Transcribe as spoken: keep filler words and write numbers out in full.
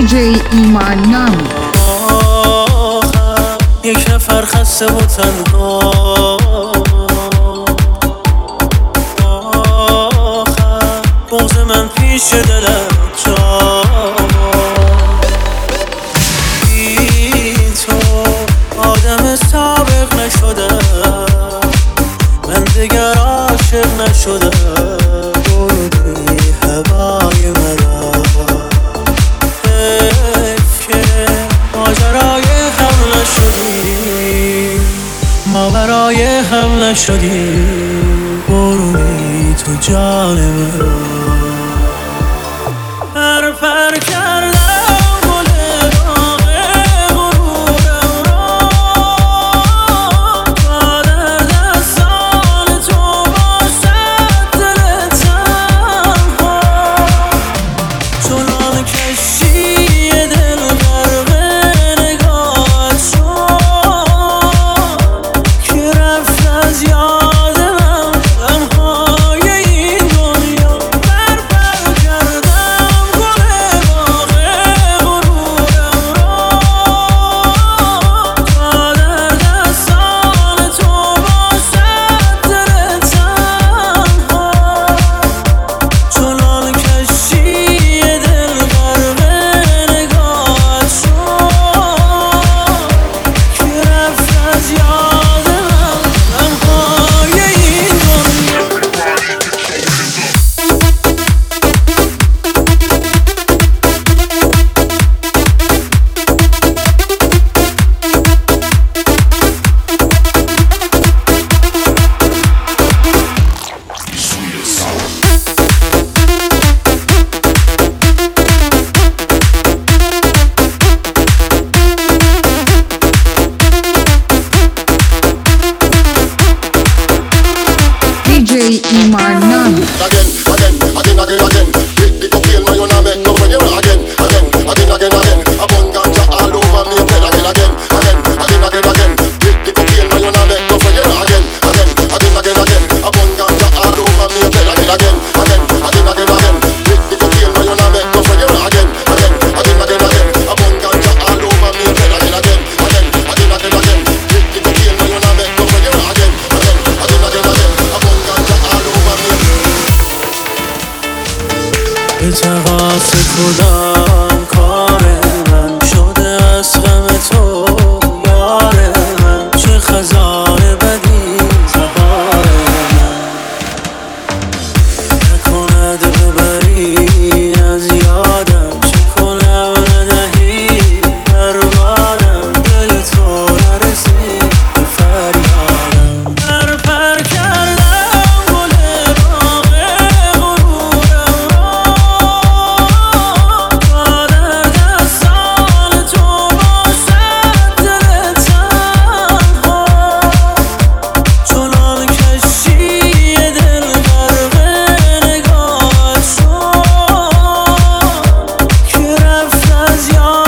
دی جی ایمان نامی. یک نفر خسته و تنها، آخر بغض من پیش دلت جا، بی تو آدم سابق نشده، من دیگر عاشق نشده، بردی هوای مرا، حیف که ماجرای هم نشدی، ما برای هم نشدی، برونی تو جان مرا. پر پر کردم گل باغ غرورم را، بعد از سال تو باشد دل تنها، چنان کشتی دل غرق نگاهت شد، که رفت از یاد من غمهای این دنیا. پر پر کردم گل باغ غرورم را، بعد از سال تو باشد دل تنها، چنان کشتی دل غرق نگاهت شد، که رفت از یاد من غمهای این دنیا. دی جی ایمان نامی. Again, again, again, again, again. Hit the cocaine, man, you not make no money. Again, again, again, again, again. I burn ganja all over me head. Again, again, again, again, again, again. Hit the cocaine, man, you not make no money. Again, again, again, again, again. I burn ganja all over me head. Again, again, again, again, again, again. Hit the cocaine, man, you not make no money. Again, again, again, again, again. I burn ganja all over me head. Again, again, again, again, again, again. Hit the cocaine, man, you not make no money. Again, again, again, again, again. I burn ganja all over me head. التماس کدام کار من شده از غم تو یار من، چه خزان بدی زبان من، نکند ببری از یادم، چه کنم ندهی پروانم، دل تو نرسید به فریادم. پر پر کردم گل باغ غرورم را، بعد از سال تو باشد دل تنها، چنان کشتی دل غرق نگاهت شد، که رفت از یاد